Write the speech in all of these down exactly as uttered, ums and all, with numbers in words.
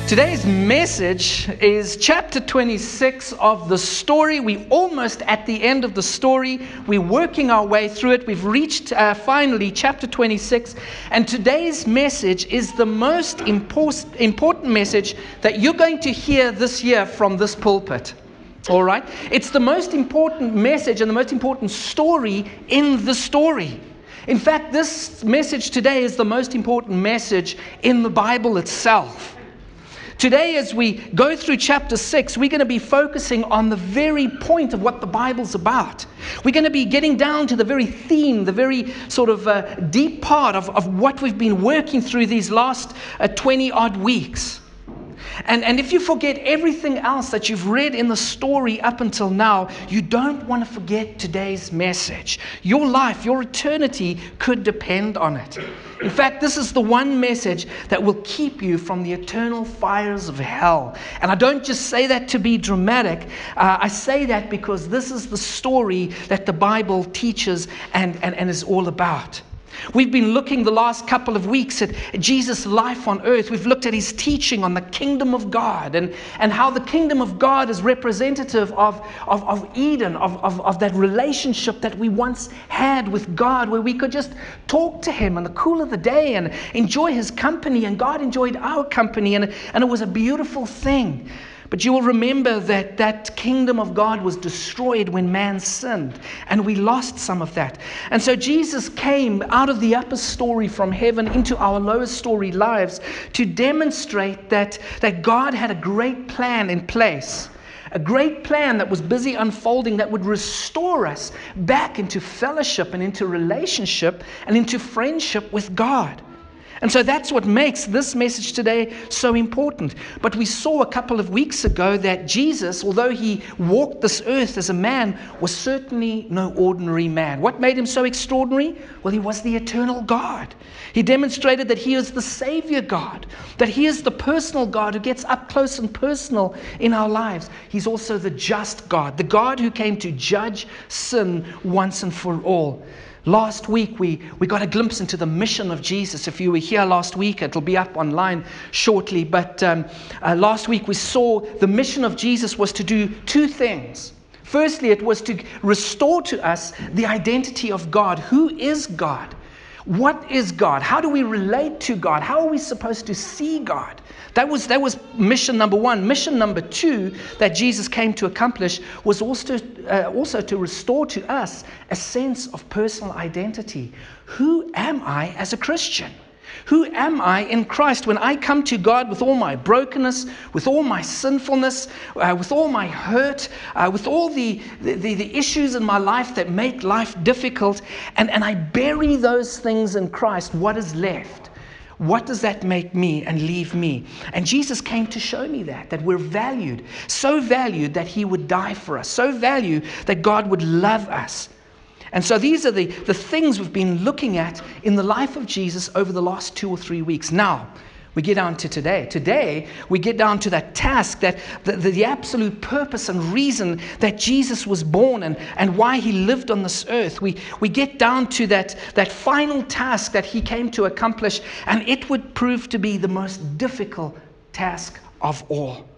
Today's message is chapter twenty-six of the story. We're almost at the end of the story. We're working our way through it. We've reached uh, finally chapter twenty-six. And today's message is the most important, important message that you're going to hear this year from this pulpit. All right? It's the most important message and the most important story in the story. In fact, this message today is the most important message in the Bible itself. Today, as we go through chapter six, we're going to be focusing on the very point of what the Bible's about. We're going to be getting down to the very theme, the very sort of uh, deep part of, of what we've been working through these last uh, twenty odd weeks. And, and if you forget everything else that you've read in the story up until now, you don't want to forget today's message. Your life, your eternity could depend on it. In fact, this is the one message that will keep you from the eternal fires of hell. And I don't just say that to be dramatic. Uh, I say that because this is the story that the Bible teaches and, and, and is all about. We've been looking the last couple of weeks at Jesus' life on earth. We've looked at his teaching on the kingdom of God and, and how the kingdom of God is representative of, of, of Eden, of, of, of that relationship that we once had with God, where we could just talk to him in the cool of the day and enjoy his company, and God enjoyed our company, and, and it was a beautiful thing. But you will remember that that kingdom of God was destroyed when man sinned, and we lost some of that. And so Jesus came out of the upper story from heaven into our lower story lives to demonstrate that, that God had a great plan in place. A great plan that was busy unfolding that would restore us back into fellowship and into relationship and into friendship with God. And so that's what makes this message today so important. But we saw a couple of weeks ago that Jesus, although he walked this earth as a man, was certainly no ordinary man. What made him so extraordinary? Well, he was the eternal God. He demonstrated that he is the Savior God, that he is the personal God who gets up close and personal in our lives. He's also the just God, the God who came to judge sin once and for all. Last week, we, we got a glimpse into the mission of Jesus. If you were here last week, it'll be up online shortly. But um, uh, last week, we saw the mission of Jesus was to do two things. Firstly, it was to restore to us the identity of God. Who is God? What is God? How do we relate to God? How are we supposed to see God? That was, that was mission number one. Mission number two that Jesus came to accomplish was also, uh, also to restore to us a sense of personal identity. Who am I as a Christian? Who am I in Christ when I come to God with all my brokenness, with all my sinfulness, uh, with all my hurt, uh, with all the, the, the issues in my life that make life difficult, and, and I bury those things in Christ? What is left? What does that make me and leave me? And Jesus came to show me that, that we're valued, so valued that he would die for us, so valued that God would love us. And so these are the, the things we've been looking at in the life of Jesus over the last two or three weeks. Now, we get down to today. Today, we get down to that task, that the, the, the absolute purpose and reason that Jesus was born and, and why he lived on this earth. We, we get down to that, that final task that he came to accomplish, and it would prove to be the most difficult task of all.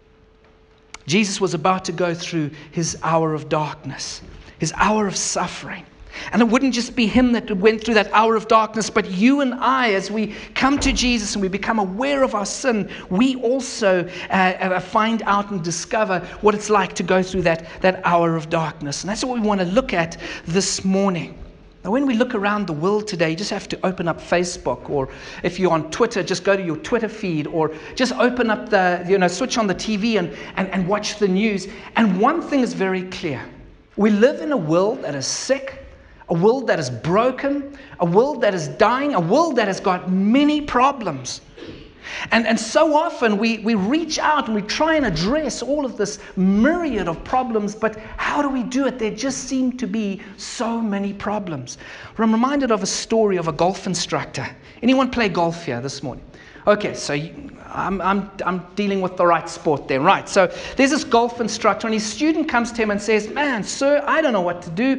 Jesus was about to go through his hour of darkness, his hour of suffering. And it wouldn't just be him that went through that hour of darkness, but you and I, as we come to Jesus and we become aware of our sin, we also uh, find out and discover what it's like to go through that, that hour of darkness. And that's what we want to look at this morning. Now, when we look around the world today, you just have to open up Facebook, or if you're on Twitter, just go to your Twitter feed, or just open up the, you know, switch on the T V and, and, and watch the news. And one thing is very clear. We live in a world that is sick, a world that is broken, a world that is dying, a world that has got many problems. And, and so often we, we reach out and we try and address all of this myriad of problems, but how do we do it? There just seem to be so many problems. I'm reminded of a story of a golf instructor. Anyone play golf here this morning? Okay, so you, I'm, I'm, I'm dealing with the right sport then, right? So there's this golf instructor, and his student comes to him and says, "Man, sir, I don't know what to do.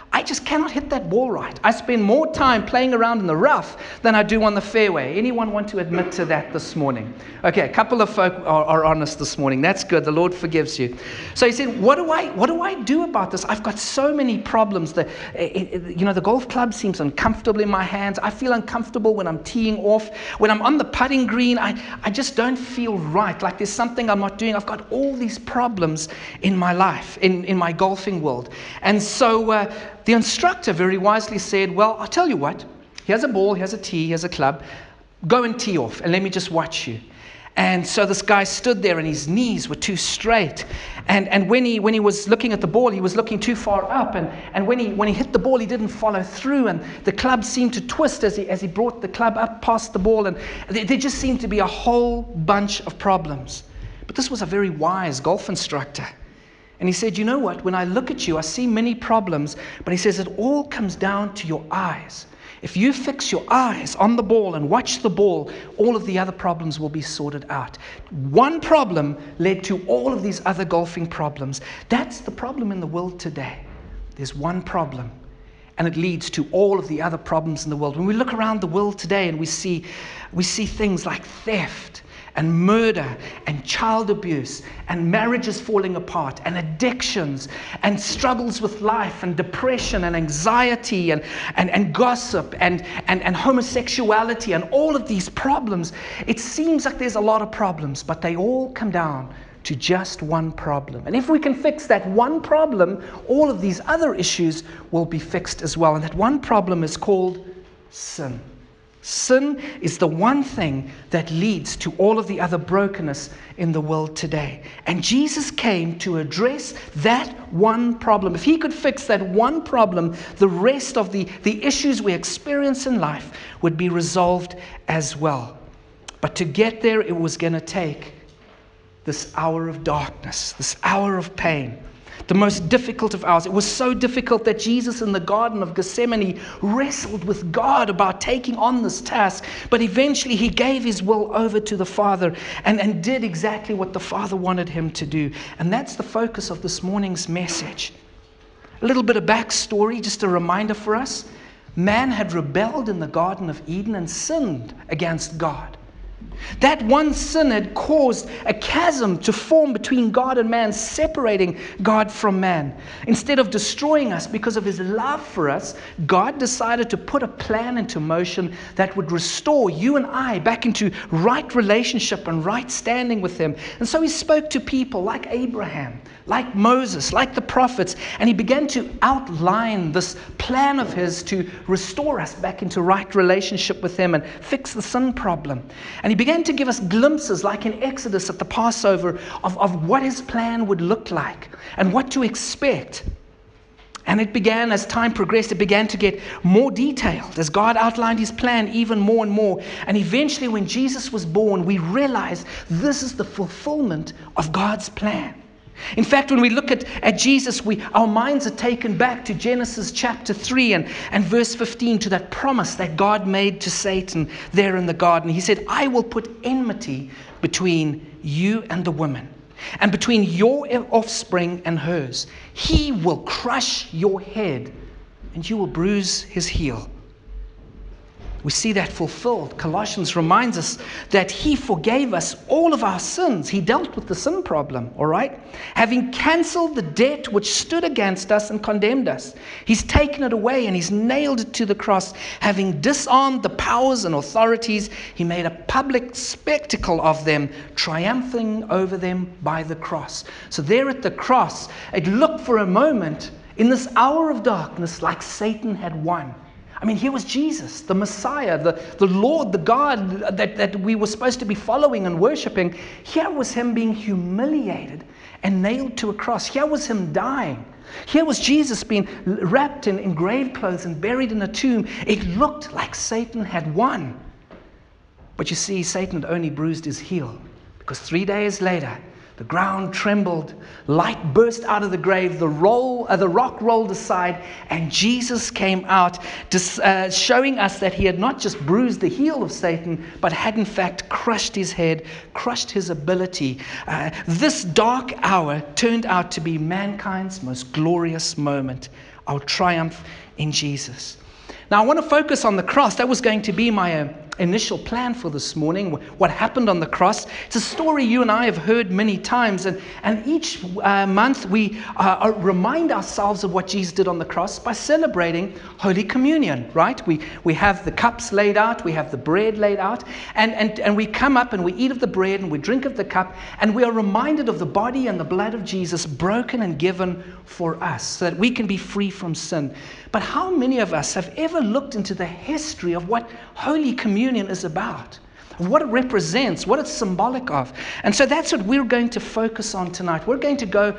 I just cannot hit that ball right. I spend more time playing around in the rough than I do on the fairway. Anyone want to admit to that this morning? Okay, a couple of folk are, are honest this morning. That's good. The Lord forgives you. So he said, what do I what do I do about this? I've got so many problems. The, it, it, you know, the golf club seems uncomfortable in my hands. I feel uncomfortable when I'm teeing off. When I'm on the putting green, I, I just don't feel right. Like there's something I'm not doing. I've got all these problems in my life, in, in my golfing world. And so uh, the instructor very wisely said, well, I'll tell you what. Here's a ball, here's a tee, here's a club. Go and tee off and let me just watch you. And so this guy stood there and his knees were too straight. And and when he when he was looking at the ball, he was looking too far up. And, and when he when he hit the ball, he didn't follow through. And the club seemed to twist as he as he brought the club up past the ball. And there, there just seemed to be a whole bunch of problems. But this was a very wise golf instructor. And he said, you know what? When I look at you, I see many problems. But he says it all comes down to your eyes. If you fix your eyes on the ball and watch the ball, all of the other problems will be sorted out. One problem led to all of these other golfing problems. That's the problem in the world today. There's one problem, and it leads to all of the other problems in the world. When we look around the world today and we see, we see things like theft, and murder, and child abuse, and marriages falling apart, and addictions, and struggles with life, and depression, and anxiety, and, and, and gossip, and, and, and homosexuality, and all of these problems. It seems like there's a lot of problems, but they all come down to just one problem. And if we can fix that one problem, all of these other issues will be fixed as well. And that one problem is called sin. Sin is the one thing that leads to all of the other brokenness in the world today. And Jesus came to address that one problem. If he could fix that one problem, the rest of the, the issues we experience in life would be resolved as well. But to get there, it was going to take this hour of darkness, this hour of pain. The most difficult of hours. It was so difficult that Jesus in the Garden of Gethsemane wrestled with God about taking on this task. But eventually he gave his will over to the Father and, and did exactly what the Father wanted him to do. And that's the focus of this morning's message. A little bit of backstory, just a reminder for us. Man had rebelled in the Garden of Eden and sinned against God. That one sin had caused a chasm to form between God and man, separating God from man. Instead of destroying us because of his love for us, God decided to put a plan into motion that would restore you and I back into right relationship and right standing with him. And so he spoke to people like Abraham, like Moses, like the prophets, and he began to outline this plan of his to restore us back into right relationship with him and fix the sin problem. And he began to give us glimpses, like in Exodus at the Passover, of, of what his plan would look like and what to expect. And it began, as time progressed, it began to get more detailed as God outlined his plan even more and more. And eventually, when Jesus was born, we realized this is the fulfillment of God's plan. In fact, when we look at, at Jesus, we, our minds are taken back to Genesis chapter three and, and verse fifteen, to that promise that God made to Satan there in the garden. He said, I will put enmity between you and the woman, and between your offspring and hers. He will crush your head, and you will bruise his heel. We see that fulfilled. Colossians reminds us that he forgave us all of our sins. He dealt with the sin problem, all right? Having canceled the debt which stood against us and condemned us. He's taken it away and he's nailed it to the cross. Having disarmed the powers and authorities, he made a public spectacle of them, triumphing over them by the cross. So there at the cross, it looked for a moment in this hour of darkness like Satan had won. I mean, here was Jesus, the Messiah, the, the Lord, the God that, that we were supposed to be following and worshiping. Here was him being humiliated and nailed to a cross. Here was him dying. Here was Jesus being wrapped in, in grave clothes and buried in a tomb. It looked like Satan had won. But you see, Satan had only bruised his heel, because three days later, The ground trembled, light burst out of the grave, the, roll, uh, the rock rolled aside, and Jesus came out, dis, uh, showing us that he had not just bruised the heel of Satan, but had in fact crushed his head, crushed his ability. Uh, this dark hour turned out to be mankind's most glorious moment, our triumph in Jesus. Now I want to focus on the cross. That was going to be my uh, initial plan for this morning, what happened on the cross. It's a story you and I have heard many times, and, and each uh, month we uh, remind ourselves of what Jesus did on the cross by celebrating Holy Communion, right? We we have the cups laid out, we have the bread laid out, and, and, and we come up and we eat of the bread and we drink of the cup, and we are reminded of the body and the blood of Jesus broken and given for us so that we can be free from sin. But how many of us have ever looked into the history of what Holy Communion is about, what it represents, what it's symbolic of? And so that's what we're going to focus on tonight. We're going to go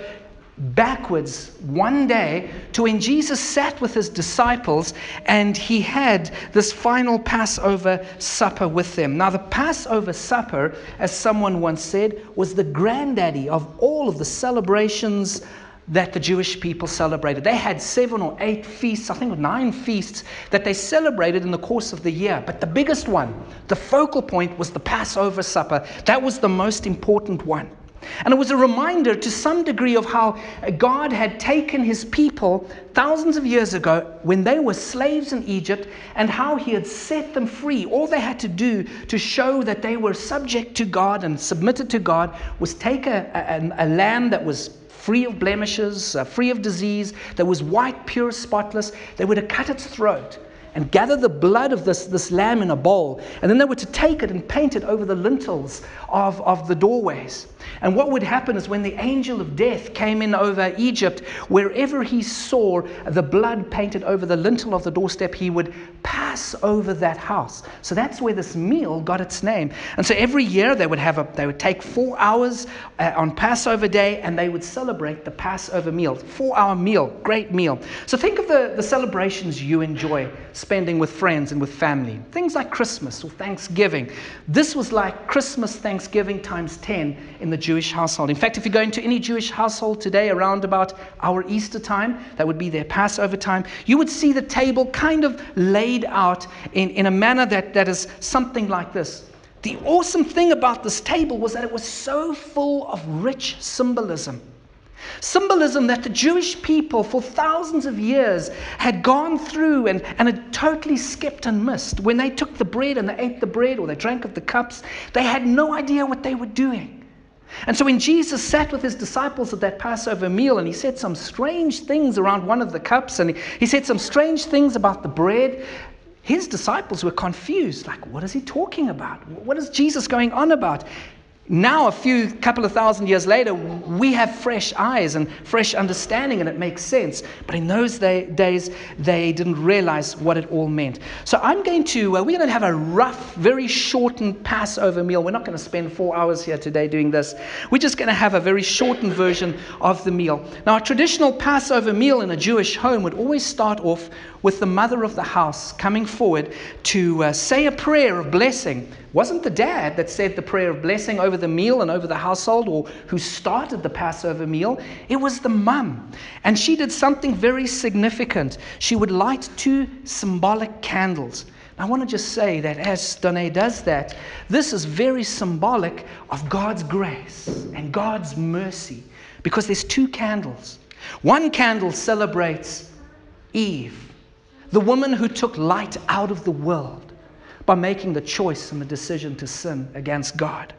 backwards one day to when Jesus sat with his disciples and he had this final Passover supper with them. Now, the Passover supper, as someone once said, was the granddaddy of all of the celebrations that the Jewish people celebrated. They had seven or eight feasts, I think nine feasts, that they celebrated in the course of the year. But the biggest one, the focal point, was the Passover supper. That was the most important one. And it was a reminder to some degree of how God had taken his people thousands of years ago when they were slaves in Egypt, and how he had set them free. All they had to do to show that they were subject to God and submitted to God was take a, a, a lamb that was free of blemishes, uh, free of disease, that was white, pure, spotless. They were to cut its throat and gather the blood of this, this lamb in a bowl. And then they were to take it and paint it over the lintels of, of the doorways. And what would happen is when the angel of death came in over Egypt, wherever he saw the blood painted over the lintel of the doorstep, he would pass over that house. So that's where this meal got its name. And so every year they would have a, they would take four hours uh, on Passover day, and they would celebrate the Passover meal. Four-hour meal, great meal. So think of the, the celebrations you enjoy spending with friends and with family. Things like Christmas or Thanksgiving. This was like Christmas, Thanksgiving times ten in the Jewish household. In fact, if you go into any Jewish household today around about our Easter time, that would be their Passover time, you would see the table kind of laid out in, in a manner that, that is something like this. The awesome thing about this table was that it was so full of rich symbolism. Symbolism that the Jewish people for thousands of years had gone through and, and had totally skipped and missed. When they took the bread and they ate the bread or they drank of the cups, they had no idea what they were doing. And so when Jesus sat with his disciples at that Passover meal, and he said some strange things around one of the cups, and he, he said some strange things about the bread, his disciples were confused. Like, what is he talking about? What is Jesus going on about? Now, a few couple of thousand years later, we have fresh eyes and fresh understanding, and it makes sense. But in those day, days, they didn't realize what it all meant. So I'm going to, uh, we're going to have a rough, very shortened Passover meal. We're not going to spend four hours here today doing this. We're just going to have a very shortened version of the meal. Now, a traditional Passover meal in a Jewish home would always start off with the mother of the house coming forward to uh, say a prayer of blessing. It wasn't the dad that said the prayer of blessing over the meal and over the household, or who started the Passover meal. It was the mum. And she did something very significant. She would light two symbolic candles. I want to just say that as Danae does that, this is very symbolic of God's grace and God's mercy, because there's two candles. One candle celebrates Eve, the woman who took light out of the world by making the choice and the decision to sin against God.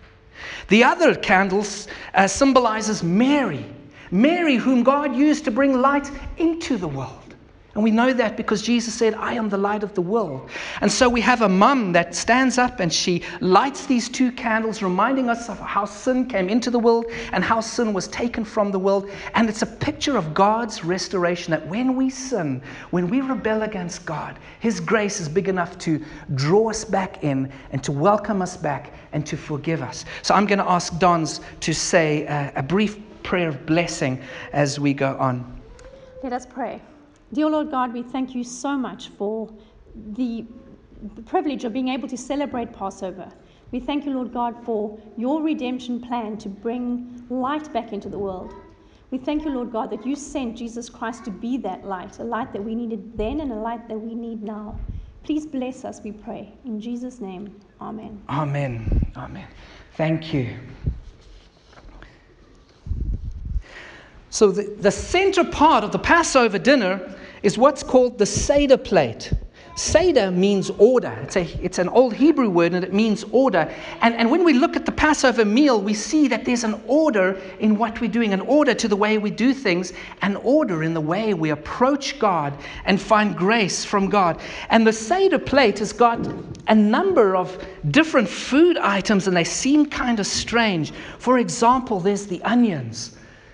The other candle uh, symbolizes Mary, Mary whom God used to bring light into the world. And we know that because Jesus said, I am the light of the world. And so we have a mum that stands up and she lights these two candles, reminding us of how sin came into the world and how sin was taken from the world. And it's a picture of God's restoration, that when we sin, when we rebel against God, his grace is big enough to draw us back in and to welcome us back and to forgive us. So I'm going to ask Dons to say a, a brief prayer of blessing as we go on. Let us pray. Dear Lord God, we thank you so much for the privilege of being able to celebrate Passover. We thank you, Lord God, for your redemption plan to bring light back into the world. We thank you, Lord God, that you sent Jesus Christ to be that light, a light that we needed then and a light that we need now. Please bless us, we pray. In Jesus' name, amen. Amen. Amen. Thank you. So the, the center part of the Passover dinner is what's called the Seder plate. Seder means order. It's, a, it's an old Hebrew word, and it means order. And, and when we look at the Passover meal, we see that there's an order in what we're doing, an order to the way we do things, an order in the way we approach God and find grace from God. And the Seder plate has got a number of different food items, and they seem kind of strange. For example, there's the onions.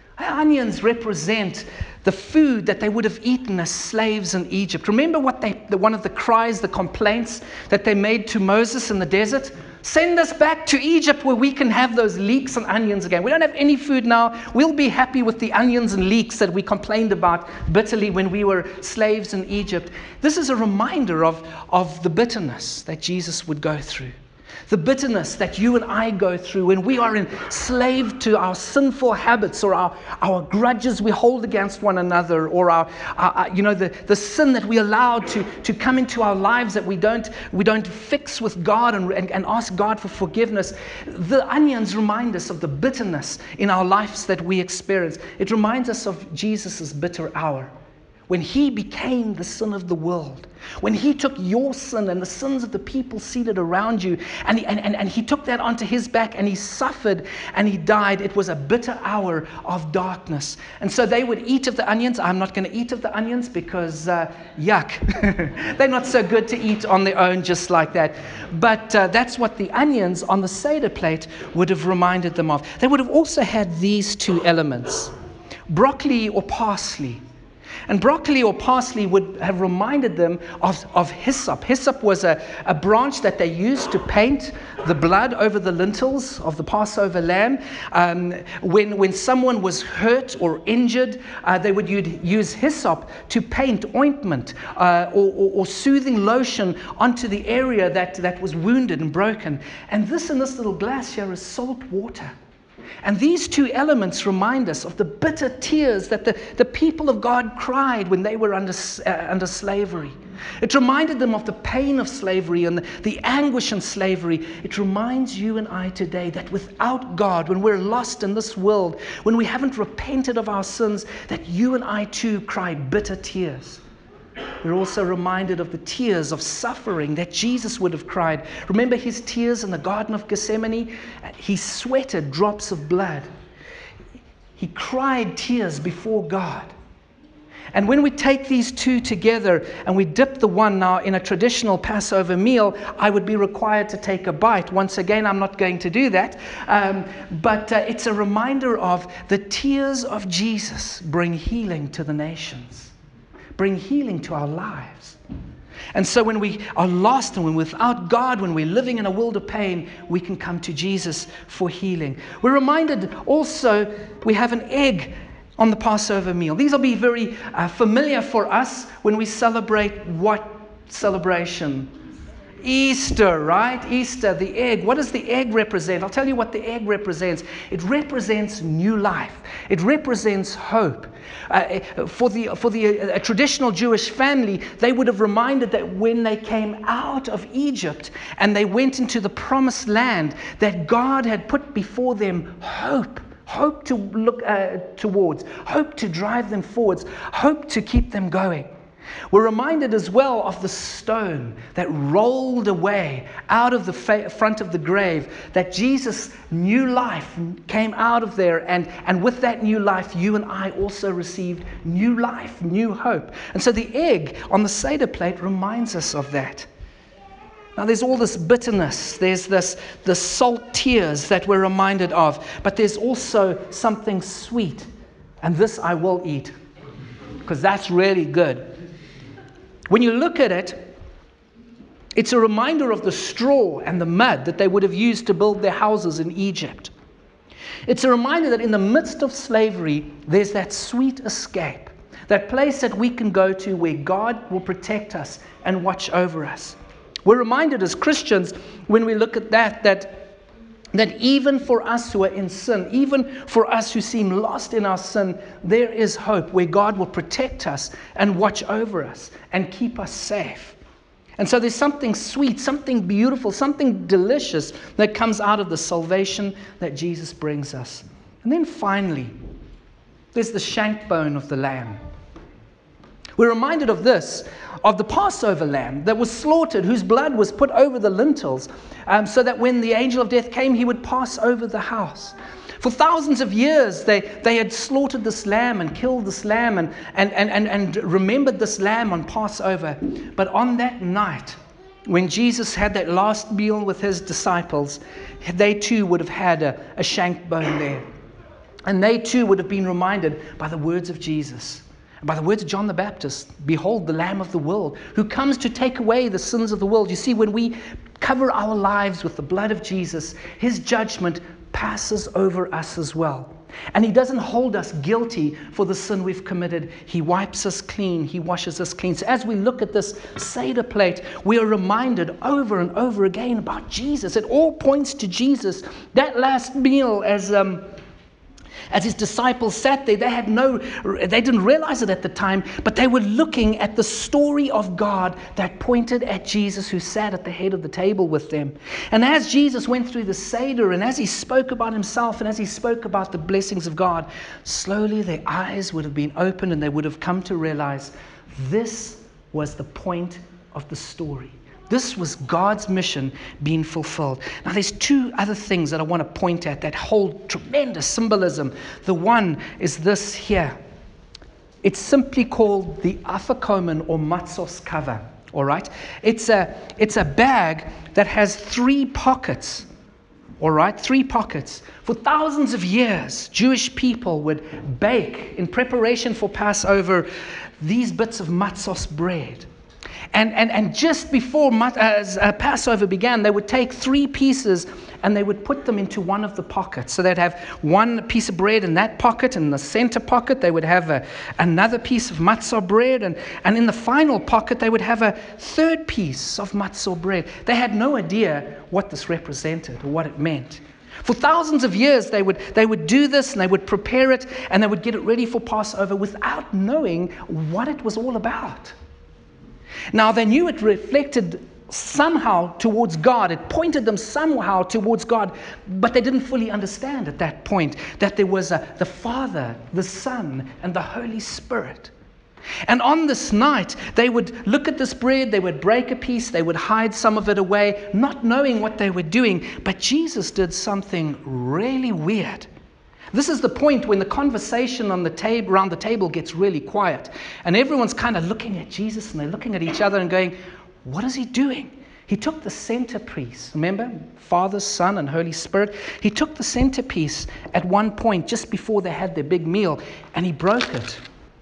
Onions represent the food that they would have eaten as slaves in Egypt. Remember what they, the, one of the cries, the complaints that they made to Moses in the desert? Send us back to Egypt where we can have those leeks and onions again. We don't have any food now. We'll be happy with the onions and leeks that we complained about bitterly when we were slaves in Egypt. This is a reminder of, of the bitterness that Jesus would go through. The bitterness that you and I go through when we are enslaved to our sinful habits or our, our grudges we hold against one another, or our, our you know the, the sin that we allow to, to come into our lives that we don't we don't fix with God and, and, and ask God for forgiveness. The onions remind us of the bitterness in our lives that we experience. It reminds us of Jesus' bitter hour, when he became the sin of the world, when he took your sin and the sins of the people seated around you, and he, and, and, and he took that onto his back, and he suffered and he died. It was a bitter hour of darkness. And so they would eat of the onions. I'm not going to eat of the onions because, uh, yuck, they're not so good to eat on their own just like that. But uh, that's what the onions on the Seder plate would have reminded them of. They would have also had these two elements, broccoli or parsley. And broccoli or parsley would have reminded them of, of hyssop. Hyssop was a, a branch that they used to paint the blood over the lintels of the Passover lamb. Um, when, when someone was hurt or injured, uh, they would use hyssop to paint ointment uh, or, or, or soothing lotion onto the area that, that was wounded and broken. And this in this little glass here is salt water. And these two elements remind us of the bitter tears that the, the people of God cried when they were under, uh, under slavery. It reminded them of the pain of slavery and the, the anguish in slavery. It reminds you and I today that without God, when we're lost in this world, when we haven't repented of our sins, that you and I too cry bitter tears. We're also reminded of the tears of suffering that Jesus would have cried. Remember his tears in the Garden of Gethsemane? He sweated drops of blood. He cried tears before God. And when we take these two together and we dip the one now in a traditional Passover meal, I would be required to take a bite. Once again, I'm not going to do that. Um, but uh, it's a reminder of the tears of Jesus bring healing to the nations. Bring healing to our lives. And so when we are lost and when we're without God, when we're living in a world of pain, we can come to Jesus for healing. We're reminded also we have an egg on the Passover meal. These will be very uh, familiar for us when we celebrate what celebration? Easter, right? Easter, the egg. What does the egg represent? I'll tell you what the egg represents. It represents new life. It represents hope. Uh, for the for the uh, a traditional Jewish family, they would have reminded that when they came out of Egypt and they went into the promised land, that God had put before them hope. Hope to look uh, towards. Hope to drive them forwards. Hope to keep them going. We're reminded as well of the stone that rolled away out of the fa- front of the grave, that Jesus' new life came out of there, and, and with that new life, you and I also received new life, new hope. And so the egg on the Seder plate reminds us of that. Now there's all this bitterness, there's this the salt tears that we're reminded of, but there's also something sweet, and this I will eat, because that's really good. When you look at it, it's a reminder of the straw and the mud that they would have used to build their houses in Egypt. It's a reminder that in the midst of slavery, there's that sweet escape, that place that we can go to where God will protect us and watch over us. We're reminded as Christians when we look at that, that that even for us who are in sin, even for us who seem lost in our sin, there is hope where God will protect us and watch over us and keep us safe. And so there's something sweet, something beautiful, something delicious that comes out of the salvation that Jesus brings us. And then finally, there's the shank bone of the lamb. We're reminded of this, of the Passover lamb that was slaughtered, whose blood was put over the lintels, um, so that when the angel of death came, he would pass over the house. For thousands of years, they, they had slaughtered this lamb and killed this lamb and, and, and, and, and remembered this lamb on Passover. But on that night, when Jesus had that last meal with his disciples, they too would have had a, a shank bone there. And they too would have been reminded by the words of Jesus. By the words of John the Baptist, behold the Lamb of the world who comes to take away the sins of the world. You see, when we cover our lives with the blood of Jesus, his judgment passes over us as well. And he doesn't hold us guilty for the sin we've committed. He wipes us clean. He washes us clean. So as we look at this Seder plate, we are reminded over and over again about Jesus. It all points to Jesus. That last meal, as um, As his disciples sat there, they had no, they didn't realize it at the time, but they were looking at the story of God that pointed at Jesus, who sat at the head of the table with them. And as Jesus went through the Seder, and as he spoke about himself, and as he spoke about the blessings of God, slowly their eyes would have been opened, and they would have come to realize this was the point of the story. This was God's mission being fulfilled. Now, there's two other things that I want to point at that hold tremendous symbolism. The one is this here. It's simply called the afikomen or matzos cover. All right? It's a, it's a bag that has three pockets. All right? Three pockets. For thousands of years, Jewish people would bake in preparation for Passover these bits of matzos bread. And, and, and just before uh, Passover began, they would take three pieces and they would put them into one of the pockets. So they'd have one piece of bread in that pocket, and in the center pocket they would have a, another piece of matzah bread, and, and in the final pocket they would have a third piece of matzah bread. They had no idea what this represented or what it meant. For thousands of years they would, they would do this, and they would prepare it, and they would get it ready for Passover without knowing what it was all about. Now, they knew it reflected somehow towards God. It pointed them somehow towards God, but they didn't fully understand at that point that there was a, the Father, the Son, and the Holy Spirit. And on this night, they would look at this bread, they would break a piece, they would hide some of it away, not knowing what they were doing. But Jesus did something really weird. This is the point when the conversation on the table, around the table gets really quiet. And everyone's kind of looking at Jesus, and they're looking at each other and going, what is he doing? He took the centerpiece. Remember? Father, Son, and Holy Spirit. He took the centerpiece at one point just before they had their big meal, and he broke it.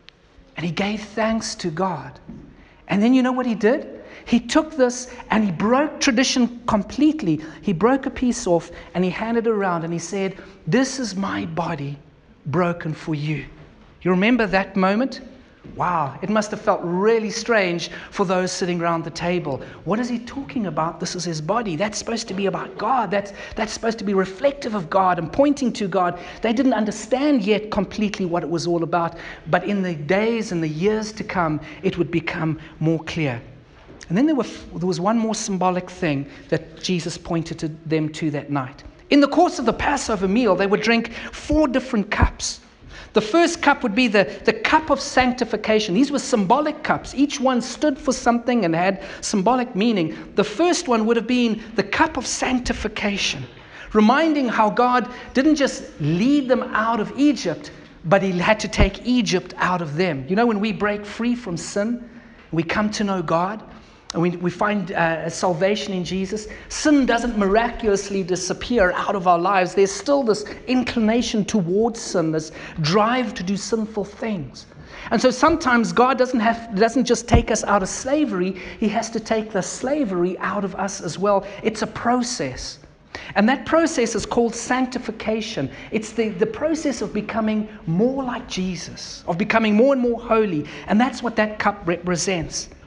And he gave thanks to God. And then you know what he did? He took this and he broke tradition completely. He broke a piece off and he handed it around and he said, this is my body broken for you. You remember that moment? Wow, it must have felt really strange for those sitting around the table. What is he talking about? This is his body. That's supposed to be about God. That's, that's supposed to be reflective of God and pointing to God. They didn't understand yet completely what it was all about. But in the days and the years to come, it would become more clear. And then there, were, there was one more symbolic thing that Jesus pointed to them to that night. In the course of the Passover meal, they would drink four different cups. The first cup would be the, the cup of sanctification. These were symbolic cups. Each one stood for something and had symbolic meaning. The first one would have been the cup of sanctification, reminding how God didn't just lead them out of Egypt, but he had to take Egypt out of them. You know, when we break free from sin, we come to know God, and we, we find uh, salvation in Jesus, sin doesn't miraculously disappear out of our lives. There's still this inclination towards sin, this drive to do sinful things. And so sometimes God doesn't have doesn't just take us out of slavery, he has to take the slavery out of us as well. It's a process. And that process is called sanctification. It's the, the process of becoming more like Jesus, of becoming more and more holy. And that's what that cup represents.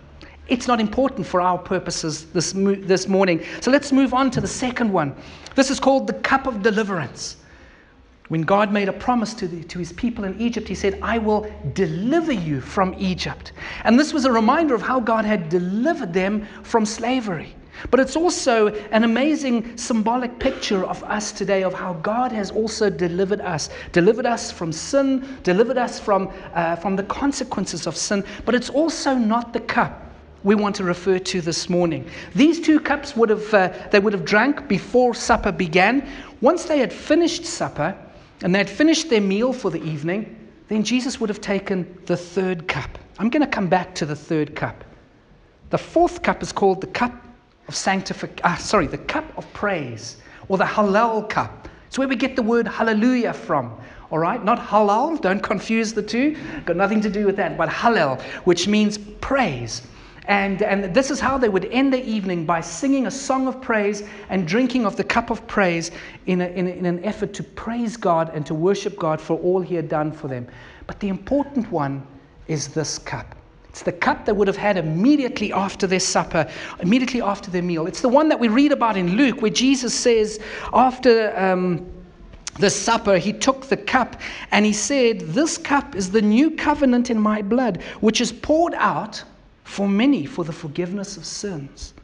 It's not important for our purposes this, mo- this morning. So let's move on to the second one. This is called the cup of deliverance. When God made a promise to, the, to his people in Egypt, he said, I will deliver you from Egypt. And this was a reminder of how God had delivered them from slavery. But it's also an amazing symbolic picture of us today, of how God has also delivered us. Delivered us from sin, delivered us from, uh, from the consequences of sin. But it's also not the cup we want to refer to this morning. These two cups would have, uh, they would have drank before supper began. Once they had finished supper, and they had finished their meal for the evening, then Jesus would have taken the third cup. I'm going to come back to the third cup. The fourth cup is called the cup of sanctification, ah, sorry, the cup of praise, or the Hallel cup. It's where we get the word hallelujah from. All right, not halal, don't confuse the two. Got nothing to do with that, but Hallel, which means praise. And, and this is how they would end their evening, by singing a song of praise and drinking of the cup of praise in, a, in, a, in an effort to praise God and to worship God for all he had done for them. But the important one is this cup. It's the cup they would have had immediately after their supper, immediately after their meal. It's the one that we read about in Luke, where Jesus says after um, the supper, he took the cup and he said, this cup is the new covenant in my blood, which is poured out for many for the forgiveness of sins.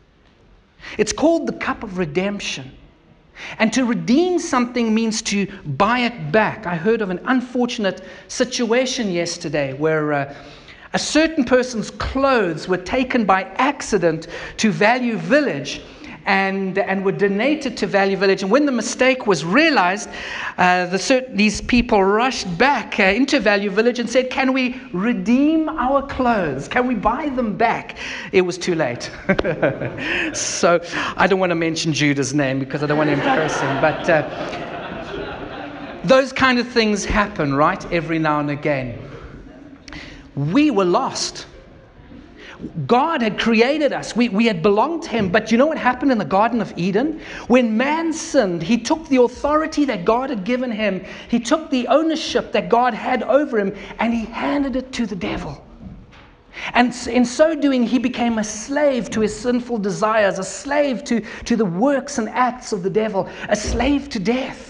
It's called the cup of redemption. And to redeem something means to buy it back. I heard of an unfortunate situation yesterday where uh, a certain person's clothes were taken by accident to Value Village and, and were donated to Value Village. And when the mistake was realized, uh, the certain, these people rushed back uh, into Value Village and said, can we redeem our clothes? Can we buy them back? It was too late. So I don't want to mention Judah's name because I don't want to embarrass him. But uh, those kind of things happen, right? Every now and again. We were lost. God had created us. We, we had belonged to him. But you know what happened in the Garden of Eden? When man sinned, he took the authority that God had given him. He took the ownership that God had over him, and he handed it to the devil. And in so doing, he became a slave to his sinful desires, a slave to, to the works and acts of the devil, a slave to death.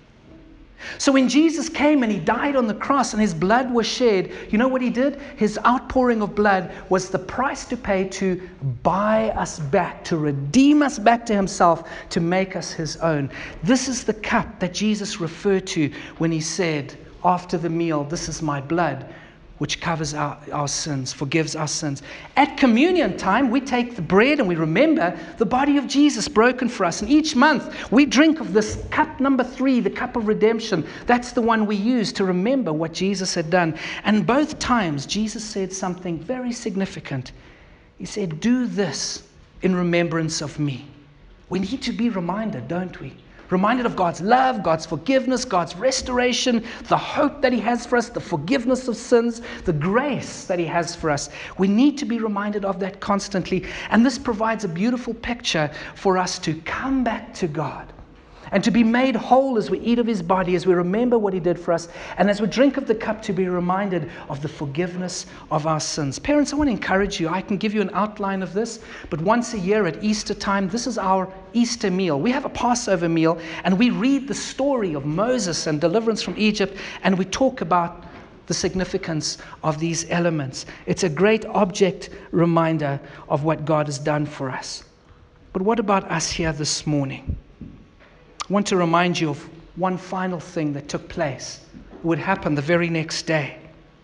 So when Jesus came and he died on the cross and his blood was shed, you know what he did? His outpouring of blood was the price to pay to buy us back, to redeem us back to himself, to make us his own. This is the cup that Jesus referred to when he said, after the meal, this is my blood, which covers our, our sins, forgives our sins. At communion time, we take the bread and we remember the body of Jesus broken for us. And each month, we drink of this cup number three, the cup of redemption. That's the one we use to remember what Jesus had done. And both times, Jesus said something very significant. He said, do this in remembrance of me. We need to be reminded, don't we? Reminded of God's love, God's forgiveness, God's restoration, the hope that he has for us, the forgiveness of sins, the grace that he has for us. We need to be reminded of that constantly. And this provides a beautiful picture for us to come back to God and to be made whole as we eat of his body, as we remember what he did for us, and as we drink of the cup, to be reminded of the forgiveness of our sins. Parents, I want to encourage you. I can give you an outline of this, but once a year at Easter time, this is our Easter meal. We have a Passover meal, and we read the story of Moses and deliverance from Egypt, and we talk about the significance of these elements. It's a great object reminder of what God has done for us. But what about us here this morning? I want to remind you of one final thing that took place. It would happen the very next day.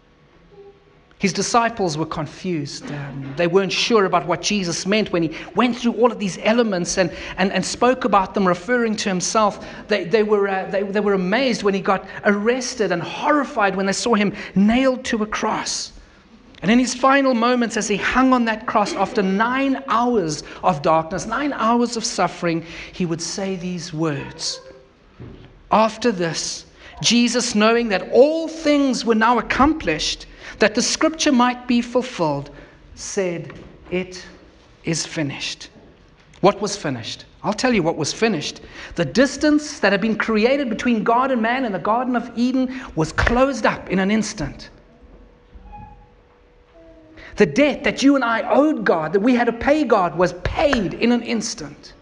His disciples were confused. Um, they weren't sure about what Jesus meant when he went through all of these elements and, and, and spoke about them, referring to himself. They, they, were, uh, they, they were amazed when he got arrested and horrified when they saw him nailed to a cross. And in his final moments, as he hung on that cross, after nine hours of darkness, nine hours of suffering, he would say these words. After this, Jesus, knowing that all things were now accomplished, that the scripture might be fulfilled, said, it is finished. What was finished? I'll tell you what was finished. The distance that had been created between God and man in the Garden of Eden was closed up in an instant. The debt that you and I owed God, that we had to pay God, was paid in an instant.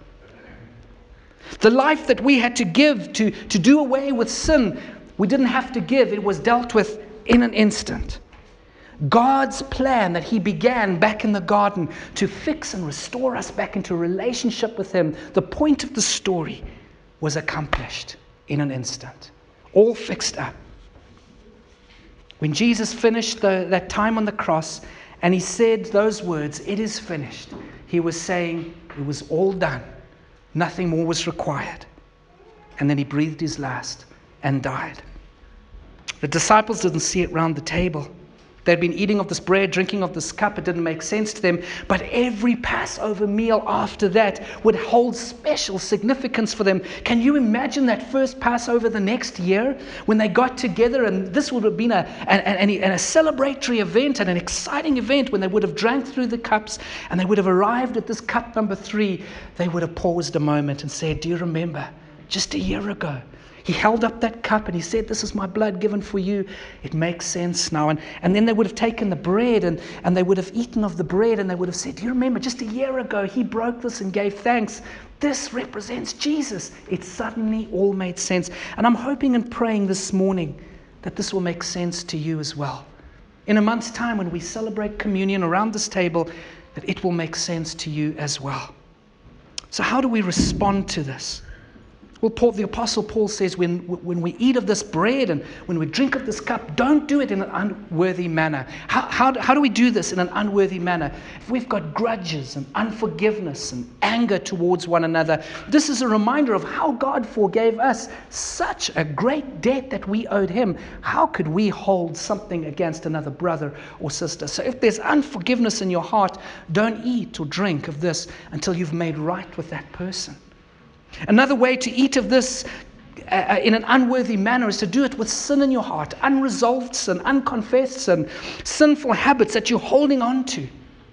The life that we had to give to, to do away with sin, we didn't have to give. It was dealt with in an instant. God's plan that He began back in the garden to fix and restore us back into a relationship with Him, the point of the story was accomplished in an instant. All fixed up. When Jesus finished the, that time on the cross and He said those words, "It is finished," He was saying it was all done. Nothing more was required. And then He breathed His last and died. The disciples didn't see it round the table. They'd been eating of this bread, drinking of this cup. It didn't make sense to them. But every Passover meal after that would hold special significance for them. Can you imagine that first Passover the next year when they got together? And this would have been a, an, an, a celebratory event and an exciting event when they would have drank through the cups and they would have arrived at this cup number three. They would have paused a moment and said, "Do you remember just a year ago? He held up that cup and He said, 'This is my blood given for you.'" It makes sense now. And, and then they would have taken the bread and, and they would have eaten of the bread and they would have said, "Do you remember just a year ago He broke this and gave thanks? This represents Jesus." It suddenly all made sense. And I'm hoping and praying this morning that this will make sense to you as well. In a month's time when we celebrate communion around this table, that it will make sense to you as well. So how do we respond to this? Well, Paul, the Apostle Paul says when, when we eat of this bread and when we drink of this cup, don't do it in an unworthy manner. How, how, how do we do this in an unworthy manner? If we've got grudges and unforgiveness and anger towards one another, this is a reminder of how God forgave us such a great debt that we owed Him. How could we hold something against another brother or sister? So if there's unforgiveness in your heart, don't eat or drink of this until you've made right with that person. Another way to eat of this uh, in an unworthy manner is to do it with sin in your heart, unresolved sin, unconfessed sin, sinful habits that you're holding on to.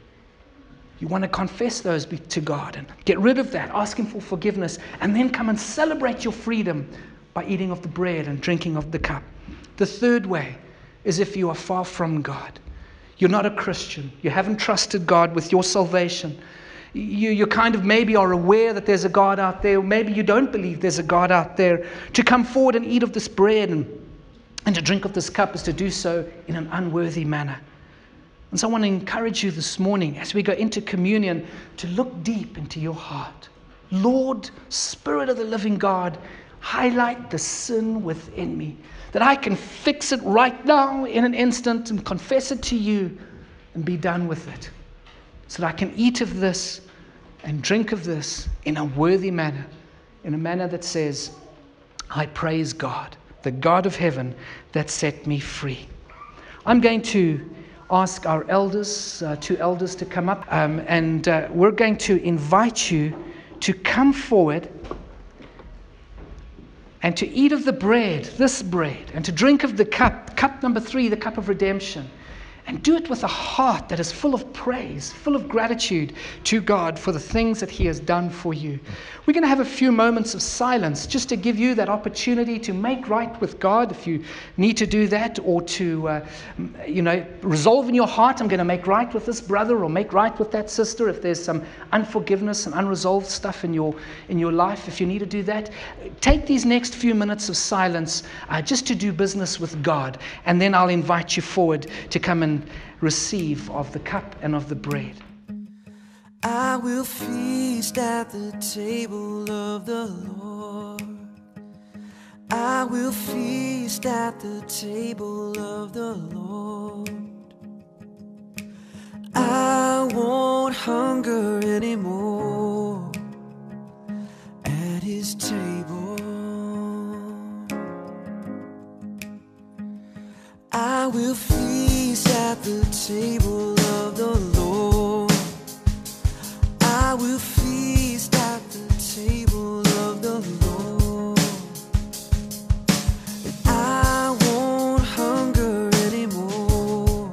You want to confess those to God and get rid of that, ask Him for forgiveness, and then come and celebrate your freedom by eating of the bread and drinking of the cup. The third way is if you are far from God. You're not a Christian. You haven't trusted God with your salvation. You, you kind of maybe are aware that there's a God out there, or maybe you don't believe there's a God out there. To come forward and eat of this bread and, and to drink of this cup is to do so in an unworthy manner. And so I want to encourage you this morning as we go into communion to look deep into your heart. Lord, Spirit of the living God, highlight the sin within me, that I can fix it right now in an instant and confess it to you and be done with it, so that I can eat of this and drink of this in a worthy manner, in a manner that says, I praise God, the God of heaven that set me free. I'm going to ask our elders, uh, two elders to come up, um, and uh, we're going to invite you to come forward and to eat of the bread, this bread, and to drink of the cup, cup number three, the cup of redemption. And do it with a heart that is full of praise, full of gratitude to God for the things that He has done for you. We're going to have a few moments of silence just to give you that opportunity to make right with God if you need to do that, or to, uh, you know, resolve in your heart, I'm going to make right with this brother or make right with that sister. If there's some unforgiveness and unresolved stuff in your, in your life, if you need to do that, take these next few minutes of silence uh, just to do business with God. And then I'll invite you forward to come and receive of the cup and of the bread. I will feast at the table of the Lord. I will feast at the table of the Lord. I won't hunger anymore at His table. I will feast at the table of the Lord. I will feast at the table of the Lord. And I won't hunger anymore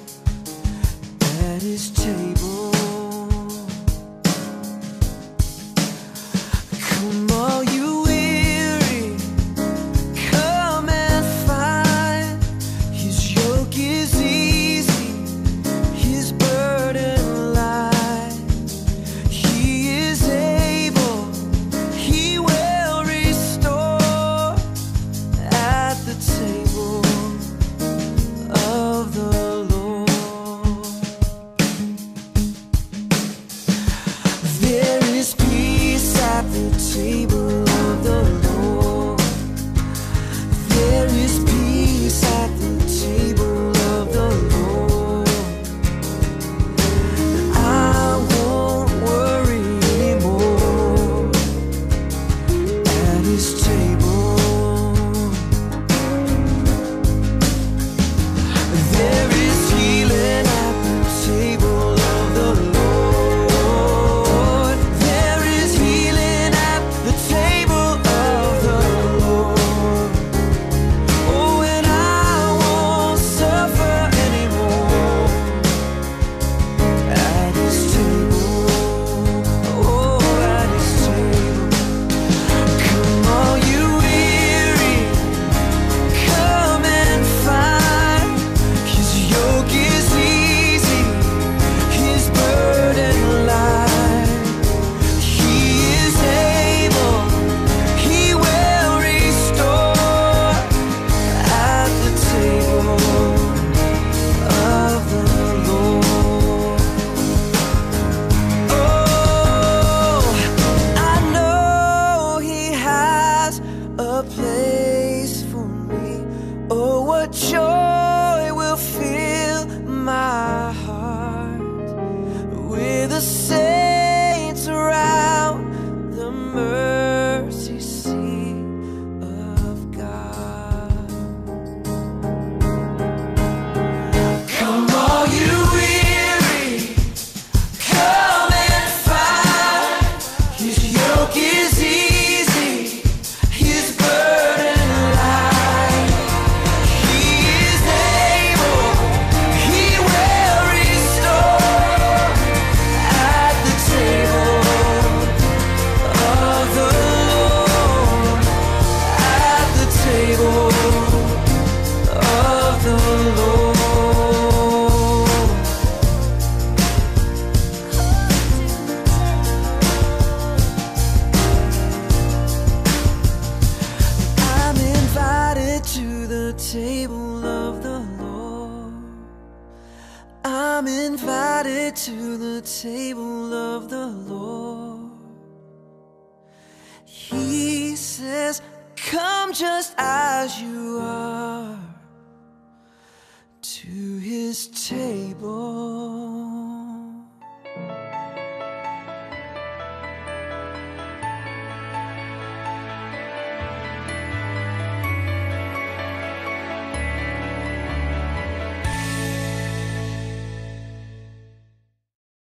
at His table. Come all you weary, come and find His yoke is easy, invited to the table of the Lord. He says, come just as you are.